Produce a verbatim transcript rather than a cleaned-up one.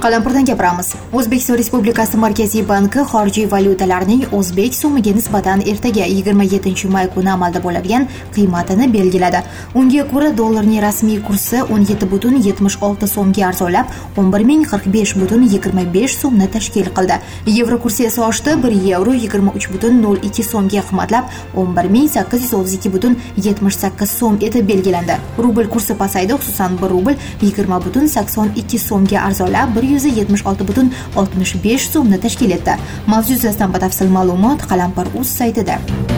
Qalampirdan gapiramiz. O'zbekiston Respublikasi Markaziy banki xorijiy valyutalarning o'zbek so'miga nisbatan ertaga yigirma yettinchi may kuni amalda bo'ladigan qiymatini belgiladi. Unga ko'ra dollarning rasmiy kursi o'n yetti butun yetmish olti so'mga arzonlab, o'n bir ming qirq besh butun yigirma besh so'mni tashkil qildi. Yevro kursi esa oshdi, bir yevro yigirma uch butun nol ikki so'mga qimmatlab, o'n bir ming sakkiz yuz o'ttiz ikki butun yetmish sakkiz so'm etib belgilandi. Rubl kursi pasaydi, xususan bir rubl yigirma butun sakson ikki so'mga arzonlab, bir yuz yetmish olti butun oltmish besh so'mni tashkil etdi. Mavzu yuzasidan batafsil ma'lumot Qalampir.uz saytida.